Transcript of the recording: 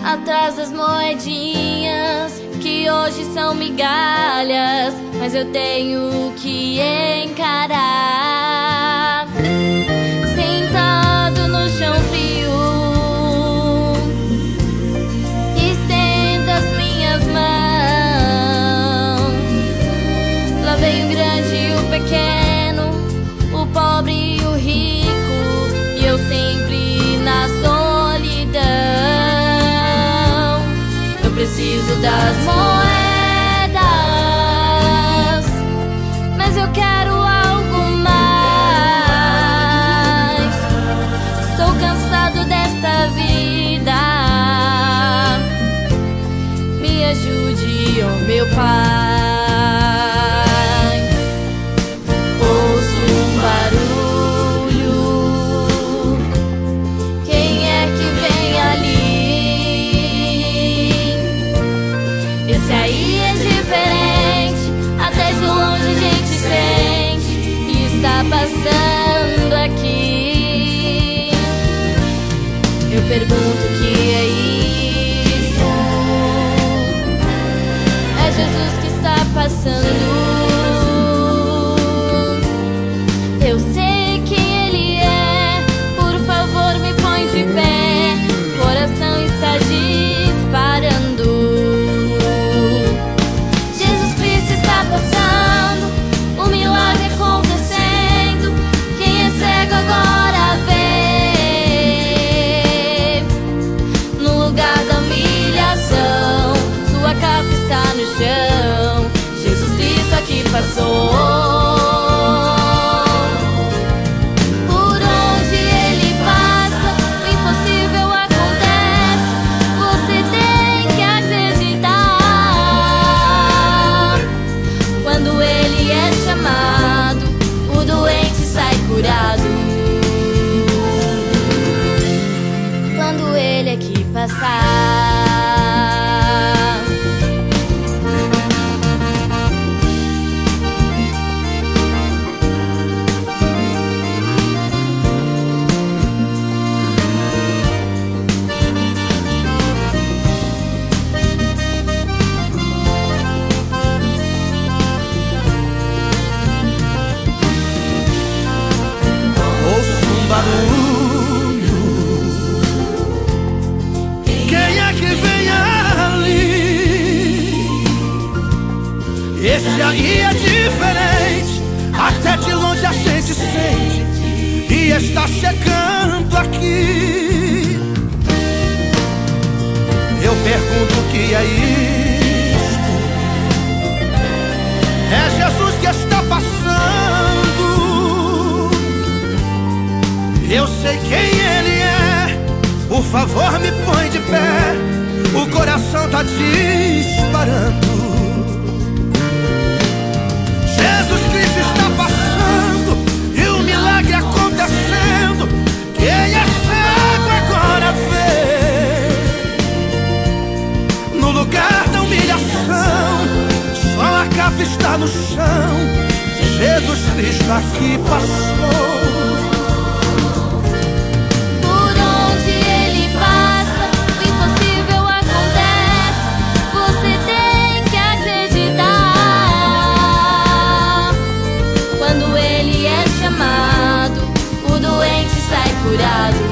atrás das moedinhas que hoje são migalhas, mas eu tenho que encarar. Sentado no chão frio, estendo as minhas mãos. Lá vem o grande e o pequeno, o pobre e o rico, e eu sempre na solidão. Eu preciso das moedas, mas eu quero algo mais. Estou cansado desta vida, me ajude, ó meu Pai. Ouço um barulho, quem é que vem ali? Esse aí é diferente, até de longe a gente sente que está passando aqui. Eu pergunto o que é isso? É Jesus que está passando. Eu sei quem Ele é, por favor me põe de pé. Coração está disparando. Jesus Cristo está passando, o milagre acontecendo. Quem é cego agora vê. No lugar da humilhação, sua capa está no chão. Jesus Cristo aqui passou. Por onde Ele passa, o impossível acontece. Você tem que acreditar. Quando Ele é chamado, o doente sai curado. Quando Ele aqui passar. Barulho, quem é que vem ali? Esse aí é diferente, até de longe a gente sente e está chegando aqui. Eu pergunto o que é isto? É Jesus que está passando. Eu sei quem Ele é, por favor me põe de pé. O coração tá disparando. Jesus Cristo está passando e o milagre acontecendo. Quem é cego agora vê. No lugar da humilhação, só a capa está no chão. Jesus Cristo aqui passou. Quando Ele é chamado, o doente sai curado.